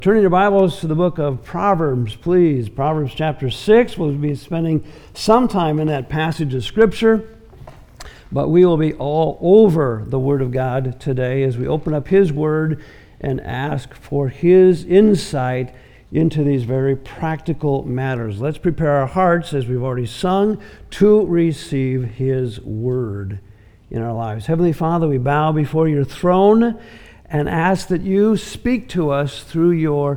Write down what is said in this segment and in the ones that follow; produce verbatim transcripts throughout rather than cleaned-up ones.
Turning your Bibles to the book of Proverbs, please. Proverbs chapter six. We'll be spending some time in that passage of Scripture, but we will be all over the Word of God today as we open up His Word and ask for His insight into these very practical matters. Let's prepare our hearts, as we've already sung, to receive His Word in our lives. Heavenly Father, we bow before your throne and ask that you speak to us through your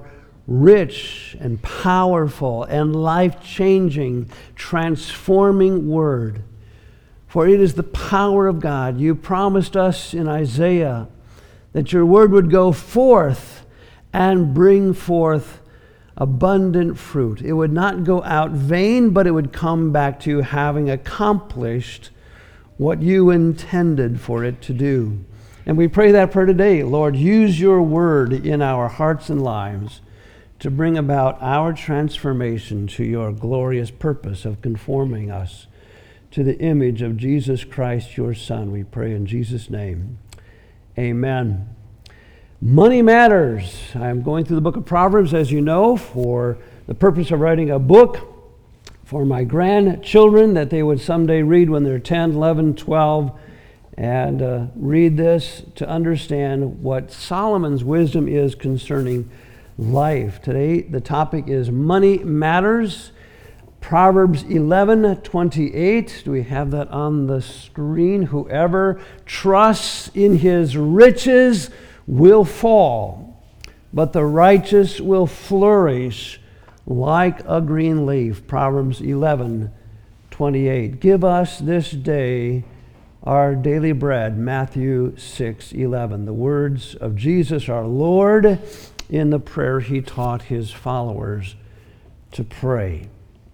rich and powerful and life-changing, transforming word. For it is the power of God. You promised us in Isaiah that your word would go forth and bring forth abundant fruit. It would not go out vain, but it would come back to you having accomplished what you intended for it to do. And we pray that prayer today. Lord, use your word in our hearts and lives to bring about our transformation to your glorious purpose of conforming us to the image of Jesus Christ, your Son. We pray in Jesus' name. Amen. Money matters. I'm going through the book of Proverbs, as you know, for the purpose of writing a book for my grandchildren that they would someday read when they're ten, eleven, twelve, and uh, read this to understand what Solomon's wisdom is concerning life. Today, the topic is Money Matters. Proverbs eleven twenty-eight. Do we have that on the screen? Whoever trusts in his riches will fall, but the righteous will flourish like a green leaf. Proverbs eleven twenty-eight. Give us this day our daily bread, Matthew six eleven. The words of Jesus our Lord in the prayer he taught his followers to pray.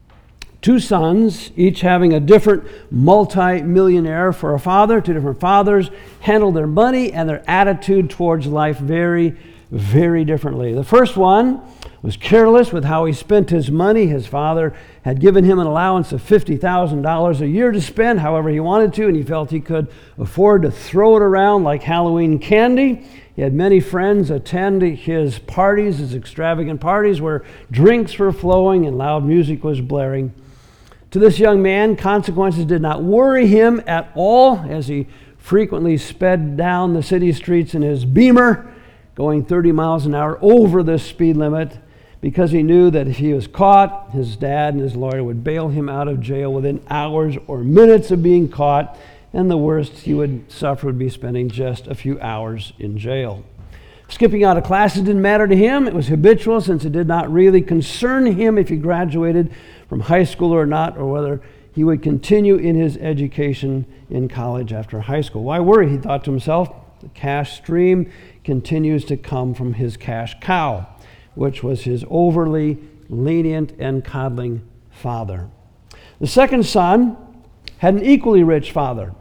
Two sons, each having a different multi-millionaire for a father, two different fathers, handled their money and their attitude towards life very, very differently. The first one was careless with how he spent his money. His father had given him an allowance of fifty thousand dollars a year to spend however he wanted to, and he felt he could afford to throw it around like Halloween candy. He had many friends attend his parties, his extravagant parties, where drinks were flowing and loud music was blaring. To this young man, consequences did not worry him at all as he frequently sped down the city streets in his Beamer, going thirty miles an hour over the speed limit, because he knew that if he was caught, his dad and his lawyer would bail him out of jail within hours or minutes of being caught, and the worst he would suffer would be spending just a few hours in jail. Skipping out of classes didn't matter to him. It was habitual, since it did not really concern him if he graduated from high school or not, or whether he would continue in his education in college after high school. Why worry, he thought to himself. The cash stream continues to come from his cash cow, which was his overly lenient and coddling father. The second son had an equally rich father.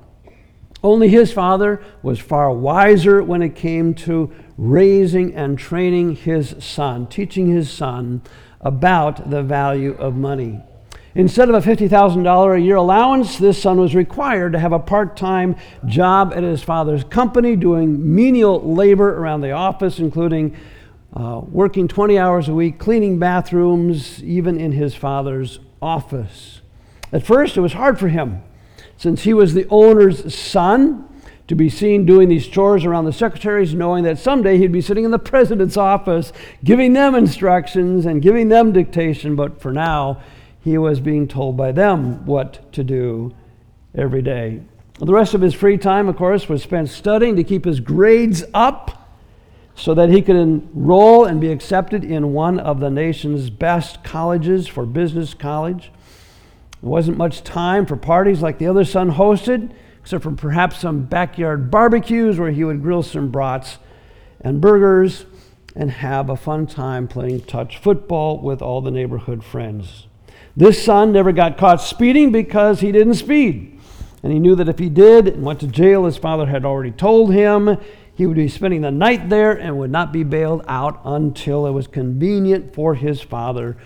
Only his father was far wiser when it came to raising and training his son, teaching his son about the value of money. Instead of a fifty thousand dollars a year allowance, this son was required to have a part-time job at his father's company, doing menial labor around the office, including uh, working twenty hours a week, cleaning bathrooms, even in his father's office. At first, it was hard for him, since he was the owner's son, to be seen doing these chores around the secretaries, knowing that someday he'd be sitting in the president's office, giving them instructions and giving them dictation. But for now, he was being told by them what to do every day. The rest of his free time, of course, was spent studying to keep his grades up so that he could enroll and be accepted in one of the nation's best colleges for business college. There wasn't much time for parties like the other son hosted, except for perhaps some backyard barbecues where he would grill some brats and burgers and have a fun time playing touch football with all the neighborhood friends. This son never got caught speeding because he didn't speed. And he knew that if he did and went to jail, his father had already told him, he would be spending the night there and would not be bailed out until it was convenient for his father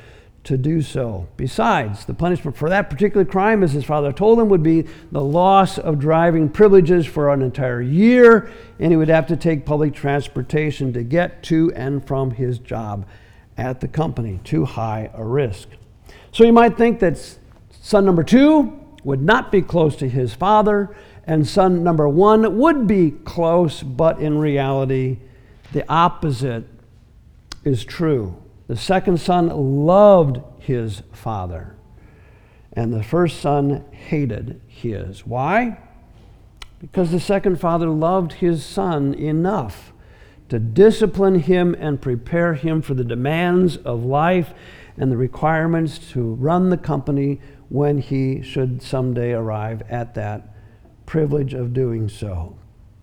to do so. Besides, the punishment for that particular crime, as his father told him, would be the loss of driving privileges for an entire year, and he would have to take public transportation to get to and from his job at the company. Too high a risk. So you might think that son number two would not be close to his father, and son number one would be close, but in reality, the opposite is true. The second son loved his father, and the first son hated his. Why? Because the second father loved his son enough to discipline him and prepare him for the demands of life and the requirements to run the company when he should someday arrive at that privilege of doing so.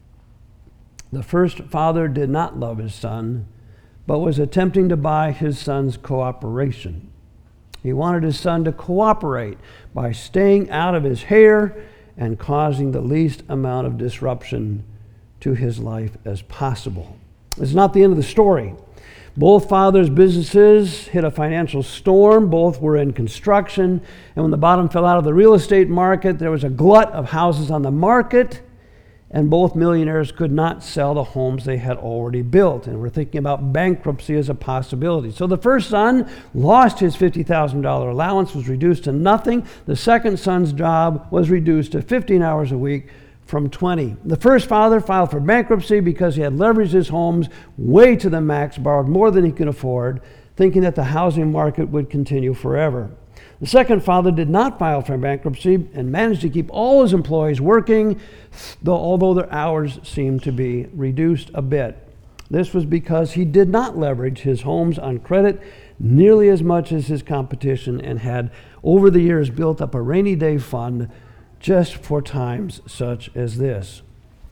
The first father did not love his son, but was attempting to buy his son's cooperation. He wanted his son to cooperate by staying out of his hair and causing the least amount of disruption to his life as possible. It's not the end of the story. Both fathers' businesses hit a financial storm. Both were in construction. And when the bottom fell out of the real estate market, there was a glut of houses on the market. And both millionaires could not sell the homes they had already built. And we're thinking about bankruptcy as a possibility. So the first son lost his fifty thousand dollars allowance, was reduced to nothing. The second son's job was reduced to fifteen hours a week from twenty. The first father filed for bankruptcy because he had leveraged his homes way to the max, borrowed more than he could afford, thinking that the housing market would continue forever. The second father did not file for bankruptcy and managed to keep all his employees working, though although their hours seemed to be reduced a bit. This was because he did not leverage his homes on credit nearly as much as his competition and had over the years built up a rainy day fund just for times such as this.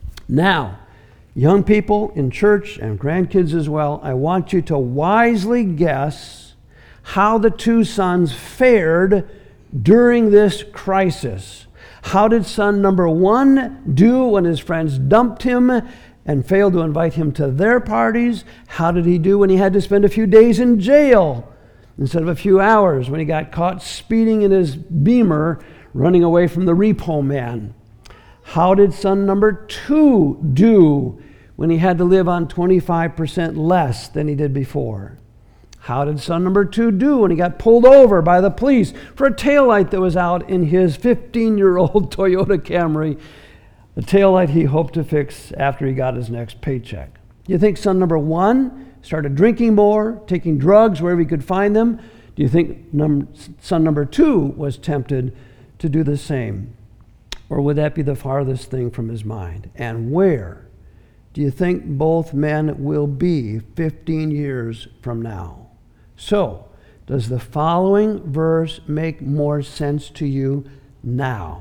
Now, young people in church and grandkids as well, I want you to wisely guess how the two sons fared during this crisis. How did son number one do when his friends dumped him and failed to invite him to their parties? How did he do when he had to spend a few days in jail instead of a few hours, when he got caught speeding in his Beamer running away from the repo man? How did son number two do when he had to live on twenty-five percent less than he did before? How did son number two do when he got pulled over by the police for a taillight that was out in his fifteen-year-old Toyota Camry, the taillight he hoped to fix after he got his next paycheck? Do you think son number one started drinking more, taking drugs wherever he could find them? Do you think num- son number two was tempted to do the same? Or would that be the farthest thing from his mind? And where do you think both men will be fifteen years from now? So, does the following verse make more sense to you now?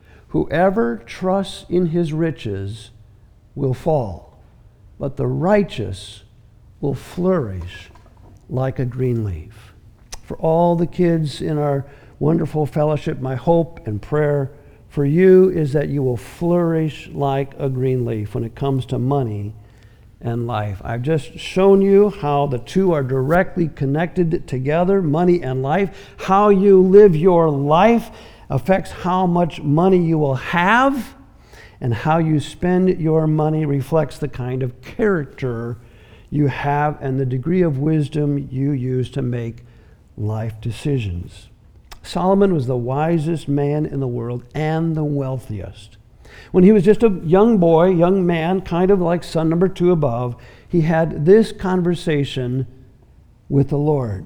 Whoever trusts in his riches will fall, but the righteous will flourish like a green leaf. For all the kids in our wonderful fellowship, my hope and prayer for you is that you will flourish like a green leaf when it comes to money and life. I've just shown you how the two are directly connected together, money and life. How you live your life affects how much money you will have, and how you spend your money reflects the kind of character you have and the degree of wisdom you use to make life decisions. Solomon was the wisest man in the world and the wealthiest. When he was just a young boy, young man, kind of like son number two above, he had this conversation with the Lord.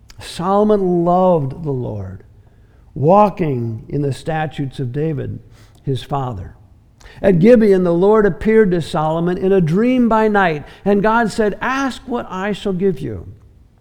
Solomon loved the Lord, walking in the statutes of David, his father. At Gibeon, the Lord appeared to Solomon in a dream by night, and God said, "Ask what I shall give you."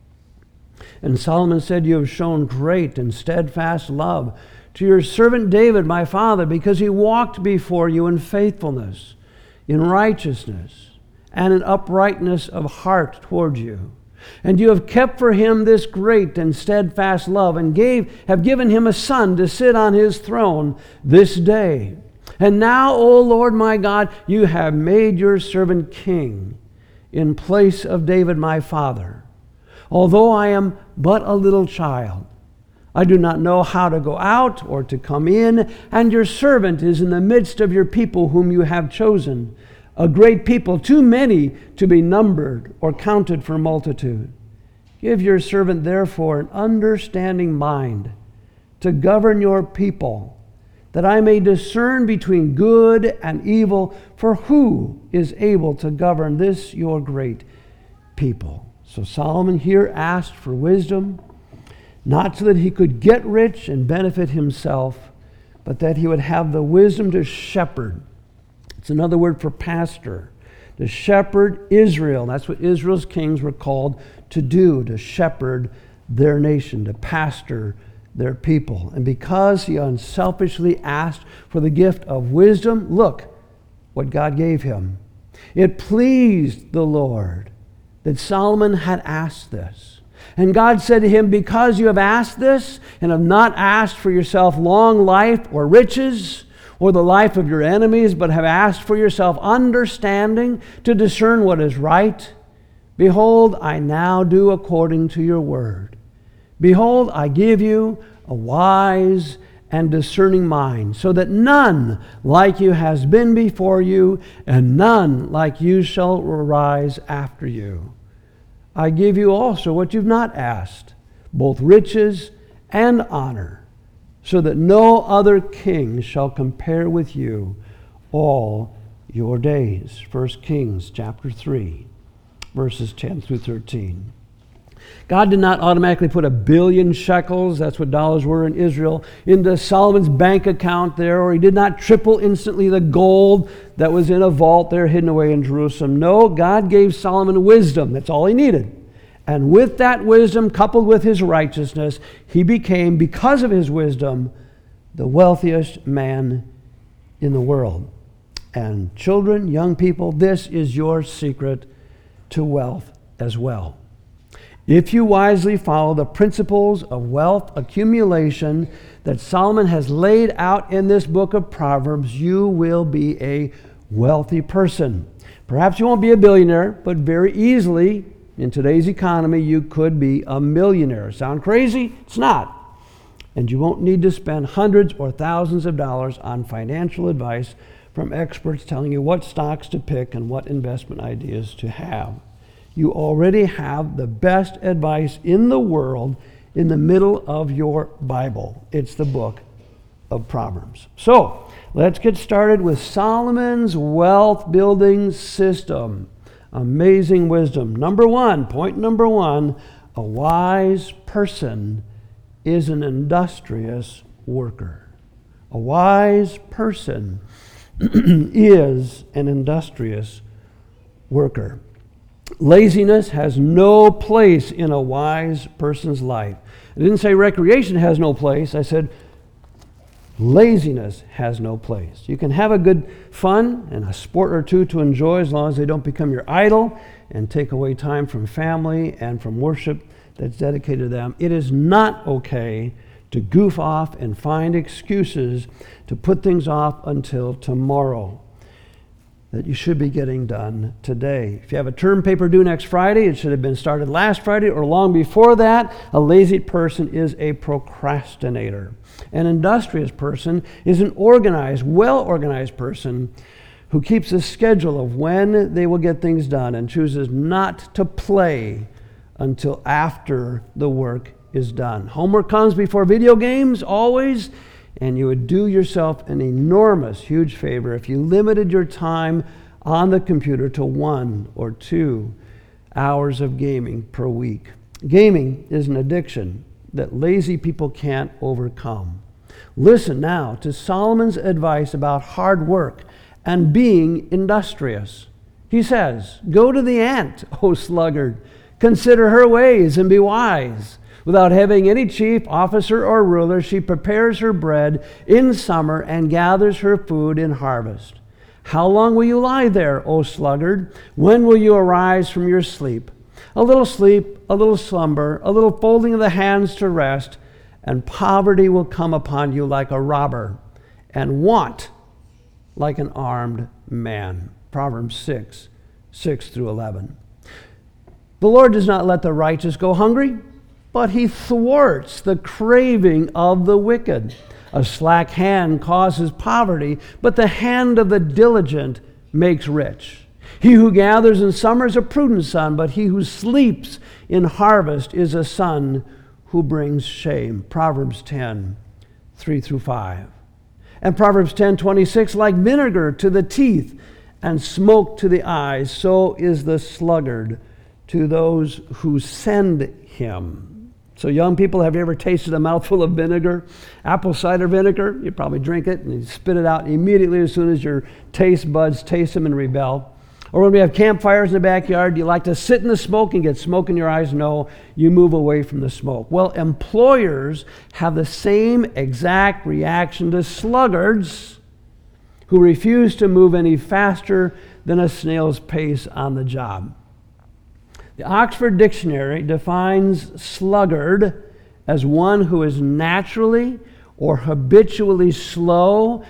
And Solomon said, "You have shown great and steadfast love to your servant David, my father, because he walked before you in faithfulness, in righteousness, and in uprightness of heart toward you. And you have kept for him this great and steadfast love, and gave have given him a son to sit on his throne this day. And now, O Lord my God, you have made your servant king in place of David my father. Although I am but a little child. I do not know how to go out or to come in, and your servant is in the midst of your people whom you have chosen, a great people, too many to be numbered or counted for multitude. Give your servant, therefore, an understanding mind to govern your people, that I may discern between good and evil, for who is able to govern this your great people? So Solomon here asked for wisdom, not so that he could get rich and benefit himself, but that he would have the wisdom to shepherd. It's another word for pastor. To shepherd Israel. That's what Israel's kings were called to do, to shepherd their nation, to pastor their people. And because he unselfishly asked for the gift of wisdom, look what God gave him. It pleased the Lord that Solomon had asked this. And God said to him, because you have asked this and have not asked for yourself long life or riches or the life of your enemies, but have asked for yourself understanding to discern what is right, behold, I now do according to your word. Behold, I give you a wise and discerning mind, so that none like you has been before you, and none like you shall arise after you. I give you also what you've not asked, both riches and honor, so that no other king shall compare with you all your days. First Kings chapter three, verses ten through thirteen. God did not automatically put a billion shekels, that's what dollars were in Israel, into Solomon's bank account there, or he did not triple instantly the gold that was in a vault there hidden away in Jerusalem. No, God gave Solomon wisdom. That's all he needed. And with that wisdom, coupled with his righteousness, he became, because of his wisdom, the wealthiest man in the world. And children, young people, this is your secret to wealth as well. If you wisely follow the principles of wealth accumulation that Solomon has laid out in this book of Proverbs, you will be a wealthy person. Perhaps you won't be a billionaire, but very easily, in today's economy, you could be a millionaire. Sound crazy? It's not. And you won't need to spend hundreds or thousands of dollars on financial advice from experts telling you what stocks to pick and what investment ideas to have. You already have the best advice in the world in the middle of your Bible. It's the book of Proverbs. So, let's get started with Solomon's wealth building system. Amazing wisdom. Number one, point number one, a wise person is an industrious worker. A wise person is an industrious worker. Laziness has no place in a wise person's life. I didn't say recreation has no place. I said laziness has no place. You can have a good fun and a sport or two to enjoy as long as they don't become your idol and take away time from family and from worship that's dedicated to them. It is not okay to goof off and find excuses to put things off until tomorrow that you should be getting done today. If you have a term paper due next Friday, it should have been started last Friday or long before that. A lazy person is a procrastinator. An industrious person is an organized, well-organized person who keeps a schedule of when they will get things done and chooses not to play until after the work is done. Homework comes before video games, always. And you would do yourself an enormous, huge favor if you limited your time on the computer to one or two hours of gaming per week. Gaming is an addiction that lazy people can't overcome. Listen now to Solomon's advice about hard work and being industrious. He says, "Go to the ant, O sluggard. Consider her ways and be wise. Without having any chief, officer, or ruler, she prepares her bread in summer and gathers her food in harvest. How long will you lie there, O sluggard? When will you arise from your sleep? A little sleep, a little slumber, a little folding of the hands to rest, and poverty will come upon you like a robber, and want like an armed man." Proverbs six, six through eleven. The Lord does not let the righteous go hungry, but he thwarts the craving of the wicked. A slack hand causes poverty, but the hand of the diligent makes rich. He who gathers in summer is a prudent son, but he who sleeps in harvest is a son who brings shame. Proverbs ten, three through five. And Proverbs ten, twenty-six, like vinegar to the teeth and smoke to the eyes, so is the sluggard to those who send him. So young people, have you ever tasted a mouthful of vinegar? Apple cider vinegar, you probably drink it and you spit it out immediately as soon as your taste buds taste them and rebel. Or when we have campfires in the backyard, do you like to sit in the smoke and get smoke in your eyes? No, you move away from the smoke. Well, employers have the same exact reaction to sluggards who refuse to move any faster than a snail's pace on the job. The Oxford Dictionary defines sluggard as one who is naturally or habitually slow,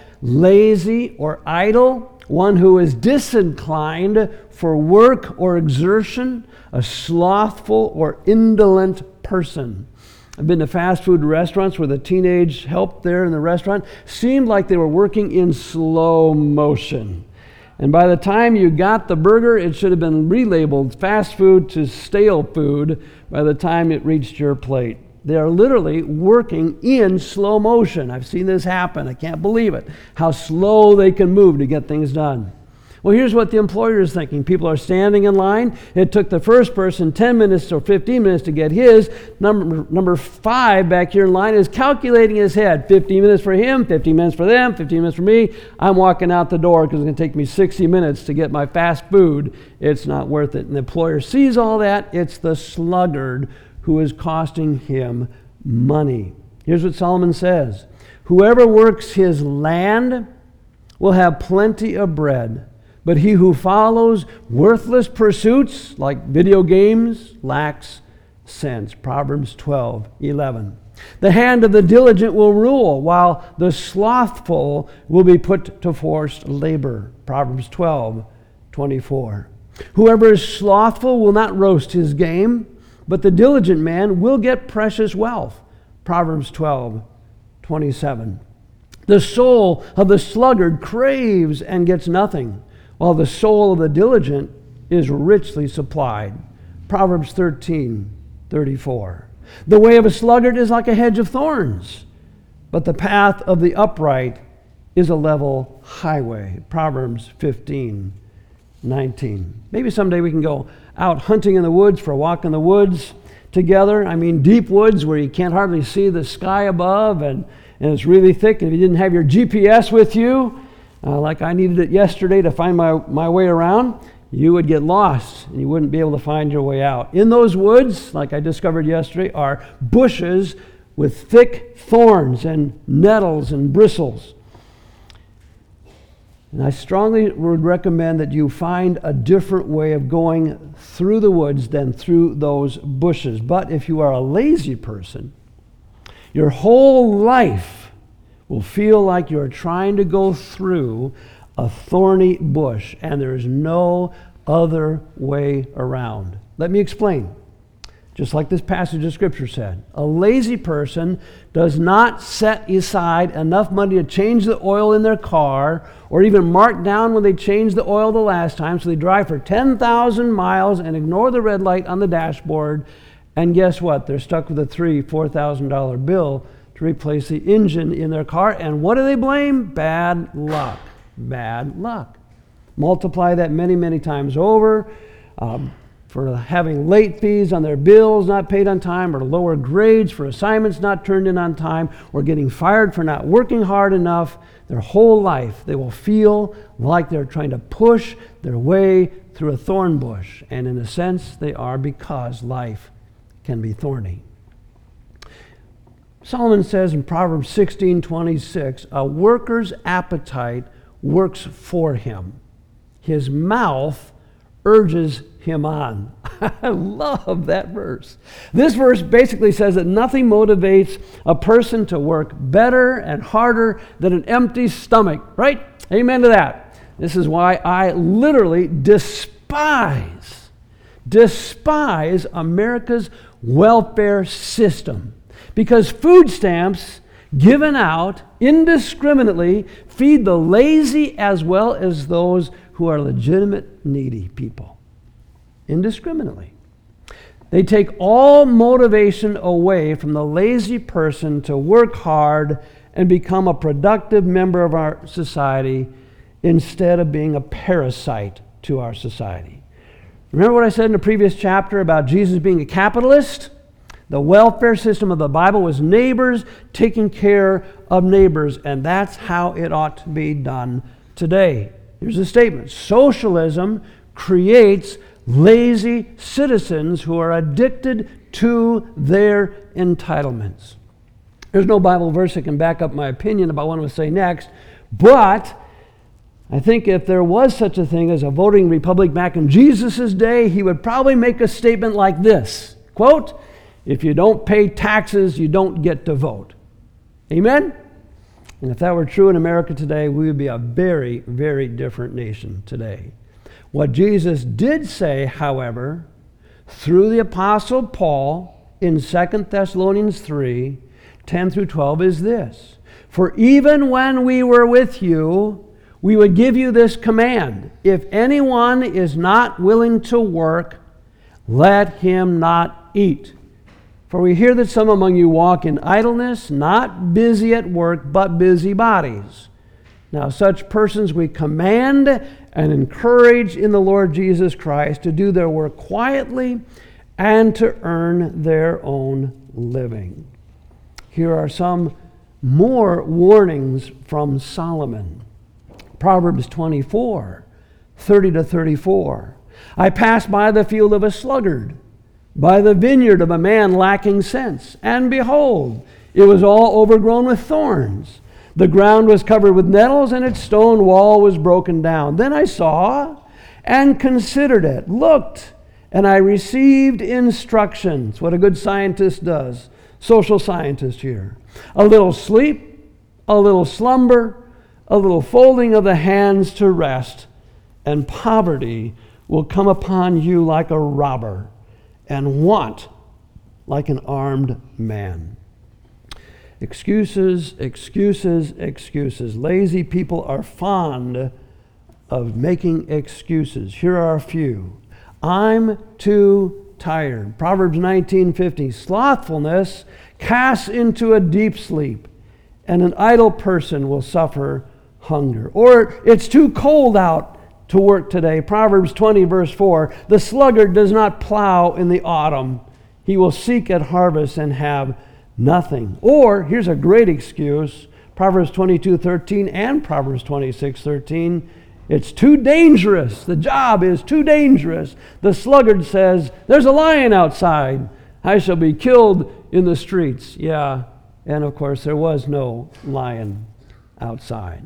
lazy, or idle, one who is disinclined for work or exertion, a slothful or indolent person. I've been to fast food restaurants where the teenage help there in the restaurant seemed like they were working in slow motion. And by the time you got the burger, it should have been relabeled fast food to stale food by the time it reached your plate. They are literally working in slow motion. I've seen this happen. I can't believe it, how slow they can move to get things done. Well, here's what the employer is thinking. People are standing in line. It took the first person ten minutes or fifteen minutes to get his. Number, number five back here in line is calculating his head. fifteen minutes for him, fifteen minutes for them, fifteen minutes for me. I'm walking out the door because it's going to take me sixty minutes to get my fast food. It's not worth it. And the employer sees all that. It's the sluggard who is costing him money. Here's what Solomon says. Whoever works his land will have plenty of bread, but he who follows worthless pursuits like video games lacks sense. Proverbs twelve, eleven. The hand of the diligent will rule, while the slothful will be put to forced labor. Proverbs twelve, twenty-four. Whoever is slothful will not roast his game, but the diligent man will get precious wealth. Proverbs twelve, twenty-seven. The soul of the sluggard craves and gets nothing, while the soul of the diligent is richly supplied. Proverbs thirteen, thirty-four. The way of a sluggard is like a hedge of thorns, but the path of the upright is a level highway. Proverbs fifteen, nineteen. Maybe someday we can go out hunting in the woods for a walk in the woods together. I mean, deep woods where you can't hardly see the sky above and, and it's really thick. And if you didn't have your G P S with you, uh, like I needed it yesterday to find my, my way around, you would get lost and you wouldn't be able to find your way out. In those woods, like I discovered yesterday, are bushes with thick thorns and nettles and bristles. And I strongly would recommend that you find a different way of going through the woods than through those bushes. But if you are a lazy person, your whole life will feel like you're trying to go through a thorny bush, and there is no other way around. Let me explain. Just like this passage of Scripture said, a lazy person does not set aside enough money to change the oil in their car or even mark down when they changed the oil the last time, so they drive for ten thousand miles and ignore the red light on the dashboard, and guess what? They're stuck with a three thousand dollars, four thousand dollars bill to replace the engine in their car, and what do they blame? Bad luck. Bad luck. Multiply that many, many times over. Um, for having late fees on their bills not paid on time, or lower grades for assignments not turned in on time, or getting fired for not working hard enough. Their whole life they will feel like they're trying to push their way through a thorn bush. And in a sense they are, because life can be thorny. Solomon says in Proverbs sixteen twenty-six, a worker's appetite works for him. His mouth urges him on. I love that verse. This verse basically says that nothing motivates a person to work better and harder than an empty stomach, right? Amen to that. This is why I literally despise, despise America's welfare system. Because food stamps given out indiscriminately feed the lazy as well as those who are legitimate needy people. Indiscriminately. They take all motivation away from the lazy person to work hard and become a productive member of our society instead of being a parasite to our society. Remember what I said in the previous chapter about Jesus being a capitalist? The welfare system of the Bible was neighbors taking care of neighbors, and that's how it ought to be done today. Here's a statement. Socialism creates lazy citizens who are addicted to their entitlements. There's no Bible verse that can back up my opinion about what I'm going to say next, but I think if there was such a thing as a voting republic back in Jesus' day, he would probably make a statement like this, quote, "If you don't pay taxes, you don't get to vote." Amen? And if that were true in America today, we would be a very, very different nation today. What Jesus did say, however, through the Apostle Paul in Second Thessalonians three, ten through twelve is this: "For even when we were with you, we would give you this command: if anyone is not willing to work, let him not eat. For we hear that some among you walk in idleness, not busy at work, but busybodies. Now such persons we command and encourage in the Lord Jesus Christ to do their work quietly and to earn their own living." Here are some more warnings from Solomon. Proverbs twenty-four, thirty to thirty-four. "I passed by the field of a sluggard, by the vineyard of a man lacking sense, and behold, it was all overgrown with thorns. The ground was covered with nettles, and its stone wall was broken down. Then I saw and considered it, looked, and I received instructions." What a good scientist does. Social scientist here. "A little sleep, a little slumber, a little folding of the hands to rest, and poverty will come upon you like a robber, and want like an armed man." Excuses, excuses, excuses. Lazy people are fond of making excuses. Here are a few. "I'm too tired." Proverbs nineteen fifty. "Slothfulness casts into a deep sleep, and an idle person will suffer hunger." Or, "It's too cold out to work today." Proverbs twenty verse four. "The sluggard does not plow in the autumn. He will seek at harvest and have nothing." Or, here's a great excuse. Proverbs twenty-two thirteen and Proverbs twenty-six thirteen. "It's too dangerous. The job is too dangerous." The sluggard says, "There's a lion outside. I shall be killed in the streets." Yeah, and of course there was no lion outside.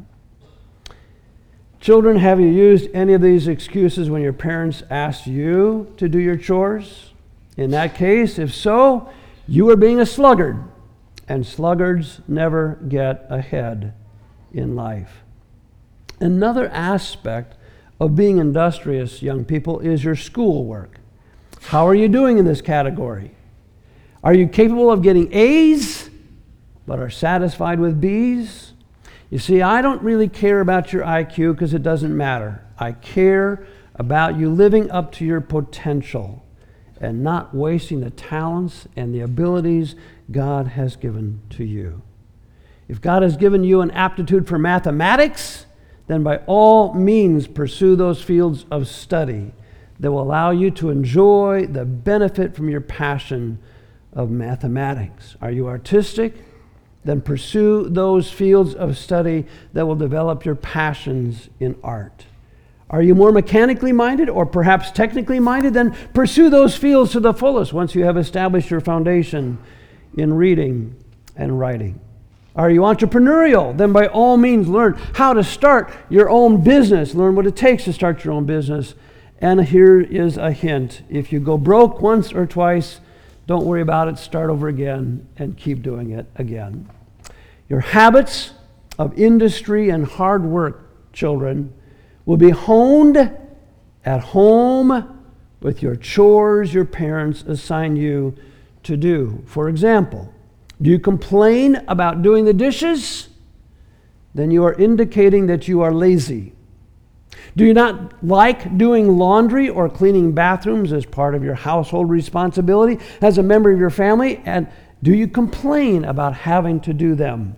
Children, have you used any of these excuses when your parents asked you to do your chores? In that case, if so, you are being a sluggard, and sluggards never get ahead in life. Another aspect of being industrious, young people, is your schoolwork. How are you doing in this category? Are you capable of getting A's, but are satisfied with B's? You see, I don't really care about your I Q because it doesn't matter. I care about you living up to your potential and not wasting the talents and the abilities God has given to you. If God has given you an aptitude for mathematics, then by all means pursue those fields of study that will allow you to enjoy the benefit from your passion of mathematics. Are you artistic? Then pursue those fields of study that will develop your passions in art. Are you more mechanically minded or perhaps technically minded? Then pursue those fields to the fullest once you have established your foundation in reading and writing. Are you entrepreneurial? Then by all means learn how to start your own business. Learn what it takes to start your own business. And here is a hint. If you go broke once or twice, don't worry about it. Start over again and keep doing it again. Your habits of industry and hard work, children, will be honed at home with your chores your parents assign you to do. For example, do you complain about doing the dishes? Then you are indicating that you are lazy. Do you not like doing laundry or cleaning bathrooms as part of your household responsibility as a member of your family? And do you complain about having to do them?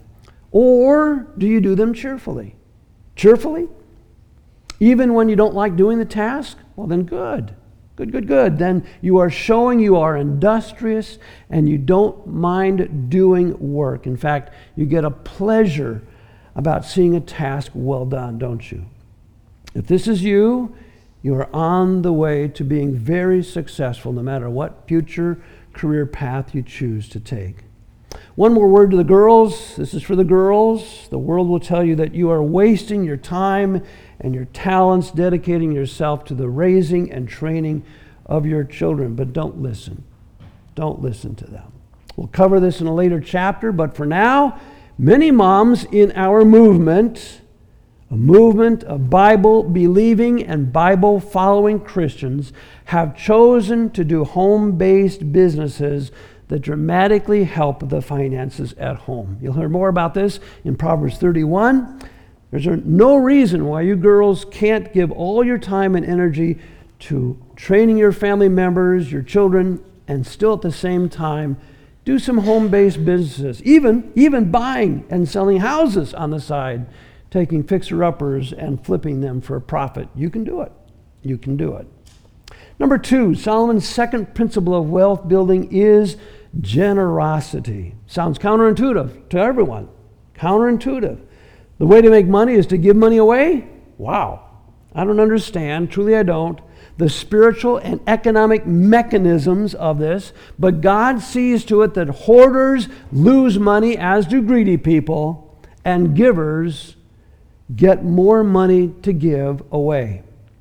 Or do you do them cheerfully? Cheerfully? Even when you don't like doing the task? Well, then good. Good, good, good. Then you are showing you are industrious and you don't mind doing work. In fact, you get a pleasure about seeing a task well done, don't you? If this is you, you are on the way to being very successful no matter what future career path you choose to take. One more word to the girls. This is for the girls. The world will tell you that you are wasting your time and your talents dedicating yourself to the raising and training of your children. But don't listen. Don't listen to them. We'll cover this in a later chapter, but for now, many moms in our movement, a movement of Bible-believing and Bible-following Christians, have chosen to do home-based businesses that dramatically help the finances at home. You'll hear more about this in Proverbs thirty-one. There's no reason why you girls can't give all your time and energy to training your family members, your children, and still at the same time do some home-based businesses, even, even buying and selling houses on the side, taking fixer-uppers and flipping them for a profit. You can do it. You can do it. Number two, Solomon's second principle of wealth building is generosity. Sounds counterintuitive to everyone. Counterintuitive. The way to make money is to give money away? Wow. I don't understand. Truly I don't. The spiritual and economic mechanisms of this, but God sees to it that hoarders lose money, as do greedy people, and givers get more money to give away.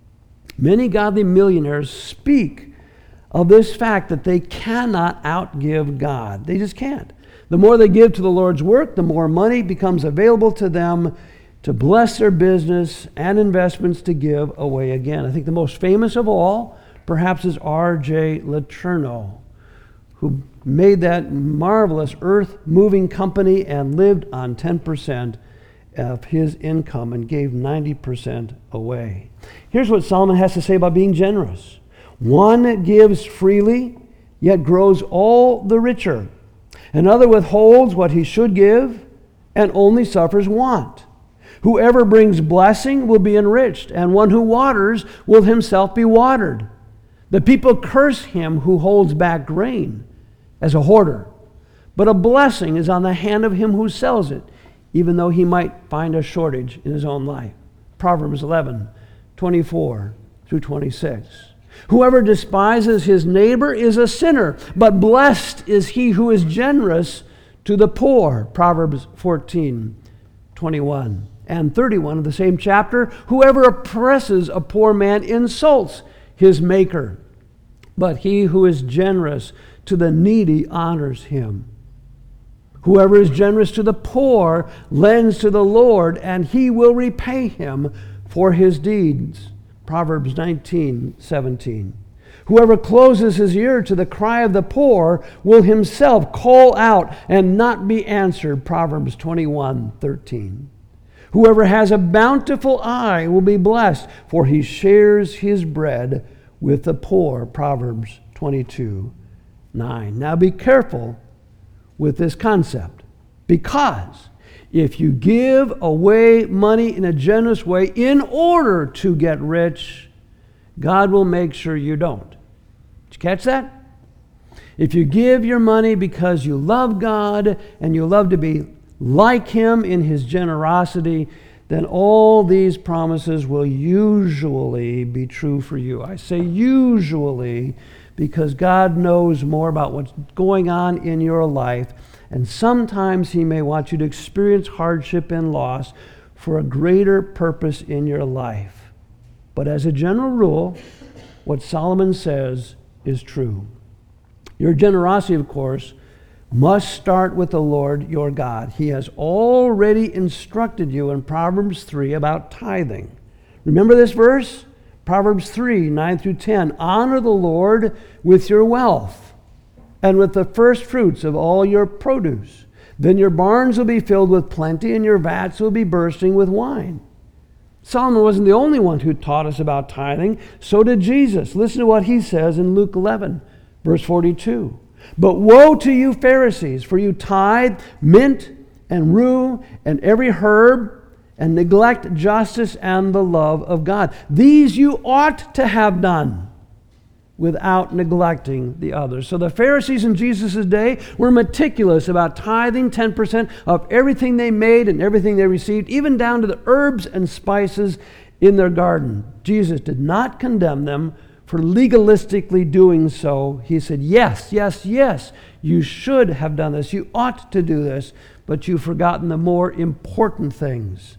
Many godly millionaires speak of this fact that they cannot outgive God. They just can't. The more they give to the Lord's work, the more money becomes available to them to bless their business and investments to give away again. I think the most famous of all, perhaps, is R J Letourneau, who made that marvelous earth-moving company and lived on ten percent of his income and gave ninety percent away. Here's what Solomon has to say about being generous. One gives freely, yet grows all the richer. Another withholds what he should give and only suffers want. Whoever brings blessing will be enriched, and one who waters will himself be watered. The people curse him who holds back grain as a hoarder, but a blessing is on the hand of him who sells it, even though he might find a shortage in his own life. Proverbs eleven, twenty-four through twenty-six. Whoever despises his neighbor is a sinner, but blessed is he who is generous to the poor. Proverbs fourteen, twenty-one and thirty-one of the same chapter. Whoever oppresses a poor man insults his maker, but he who is generous to the needy honors him. Whoever is generous to the poor lends to the Lord, and he will repay him for his deeds. Proverbs nineteen, seventeen. Whoever closes his ear to the cry of the poor will himself call out and not be answered. Proverbs twenty-one, thirteen. Whoever has a bountiful eye will be blessed, for he shares his bread with the poor. Proverbs twenty-two, nine. Now be careful with this concept, because if you give away money in a generous way in order to get rich, God will make sure you don't. Did you catch that? If you give your money because you love God and you love to be like Him in His generosity, then all these promises will usually be true for you. I say usually because God knows more about what's going on in your life, and sometimes He may want you to experience hardship and loss for a greater purpose in your life. But as a general rule, what Solomon says is true. Your generosity, of course, must start with the Lord your God. He has already instructed you in Proverbs three about tithing. Remember this verse? Proverbs three, nine through ten. Honor the Lord with your wealth and with the first fruits of all your produce. Then your barns will be filled with plenty, and your vats will be bursting with wine. Solomon wasn't the only one who taught us about tithing. So did Jesus. Listen to what he says in Luke eleven, verse forty-two. But woe to you, Pharisees, for you tithe mint and rue and every herb, and neglect justice and the love of God. These you ought to have done, without neglecting the others. So the Pharisees in Jesus' day were meticulous about tithing ten percent of everything they made and everything they received, even down to the herbs and spices in their garden. Jesus did not condemn them for legalistically doing so. He said, yes, yes, yes, you should have done this. You ought to do this, but you've forgotten the more important things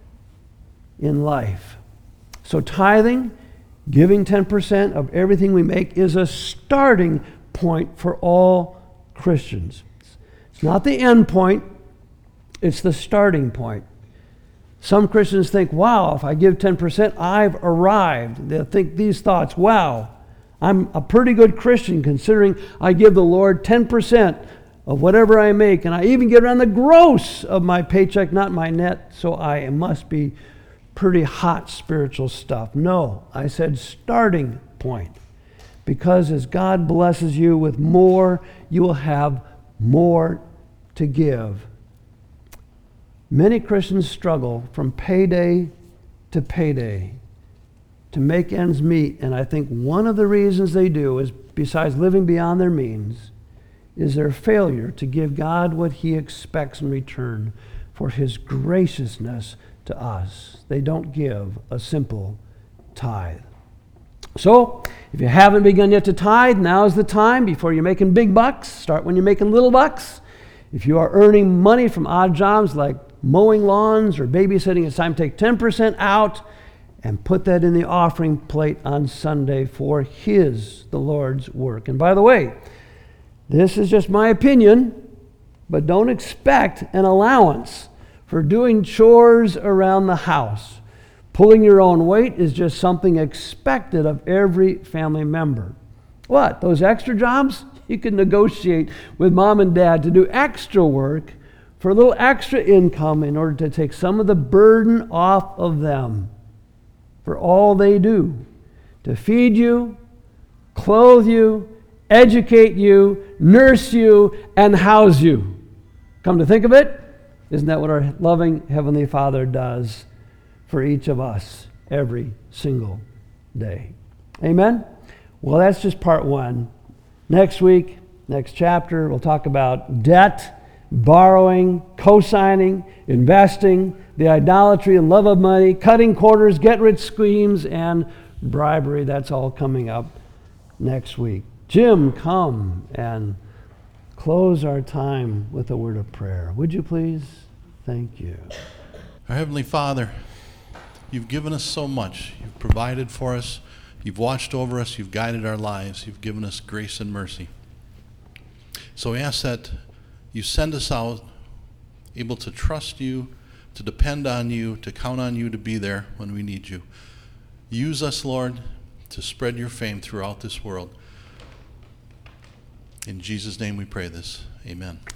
in life. So tithing, giving ten percent of everything we make, is a starting point for all Christians. It's not the end point, it's the starting point. Some Christians think, wow, if I give ten percent, I've arrived. They'll think these thoughts, wow, I'm a pretty good Christian considering I give the Lord ten percent of whatever I make, and I even get around the gross of my paycheck, not my net, so I must be pretty hot spiritual stuff. No, I said starting point. Because as God blesses you with more, you will have more to give. Many Christians struggle from payday to payday to make ends meet, and I think one of the reasons they do is, besides living beyond their means, is their failure to give God what He expects in return for His graciousness to us. They don't give a simple tithe. So, if you haven't begun yet to tithe, now's the time before you're making big bucks. Start when you're making little bucks. If you are earning money from odd jobs like mowing lawns or babysitting, it's time to take ten percent out and put that in the offering plate on Sunday for His, the Lord's work. And by the way, this is just my opinion, but don't expect an allowance for doing chores around the house. Pulling your own weight is just something expected of every family member. What? Those extra jobs? You can negotiate with mom and dad to do extra work for a little extra income in order to take some of the burden off of them for all they do to feed you, clothe you, educate you, nurse you, and house you. Come to think of it, isn't that what our loving Heavenly Father does for each of us every single day? Amen? Well, that's just part one. Next week, next chapter, we'll talk about debt, borrowing, co-signing, investing, the idolatry and love of money, cutting corners, get-rich schemes, and bribery. That's all coming up next week. Jim, come and close our time with a word of prayer. Would you please? Thank you. Our Heavenly Father, You've given us so much. You've provided for us. You've watched over us. You've guided our lives. You've given us grace and mercy. So we ask that You send us out able to trust You, to depend on You, to count on You to be there when we need You. Use us, Lord, to spread Your fame throughout this world. In Jesus' name we pray this. Amen.